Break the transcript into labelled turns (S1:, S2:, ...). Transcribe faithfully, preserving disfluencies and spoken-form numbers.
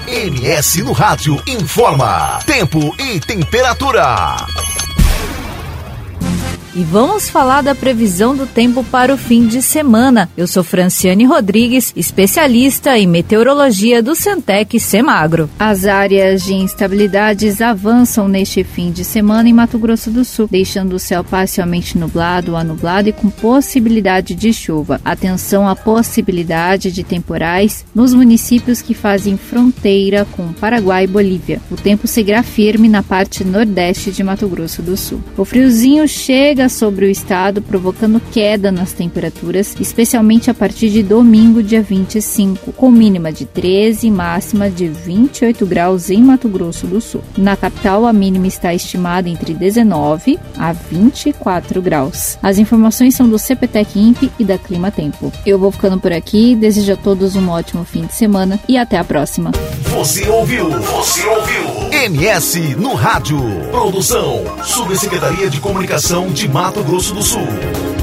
S1: M S no Rádio informa tempo e temperatura.
S2: E vamos falar da previsão do tempo para o fim de semana. Eu sou Franciane Rodrigues, especialista em meteorologia do Santec Semagro. As áreas de instabilidades avançam neste fim de semana em Mato Grosso do Sul, deixando o céu parcialmente nublado a nublado e com possibilidade de chuva. Atenção à possibilidade de temporais nos municípios que fazem fronteira com Paraguai e Bolívia. O tempo seguirá firme na parte nordeste de Mato Grosso do Sul. O friozinho chega sobre o estado, provocando queda nas temperaturas, especialmente a partir de domingo, dia vinte e cinco, com mínima de treze e máxima de vinte e oito graus em Mato Grosso do Sul. Na capital, a mínima está estimada entre dezenove a vinte e quatro graus. As informações são do CPTEC Imp e da Clima Tempo. Eu vou ficando por aqui, desejo a todos um ótimo fim de semana e até a próxima.
S1: Você ouviu? Você ouviu? M S no Rádio. Produção, Subsecretaria de Comunicação de Mato Grosso do Sul.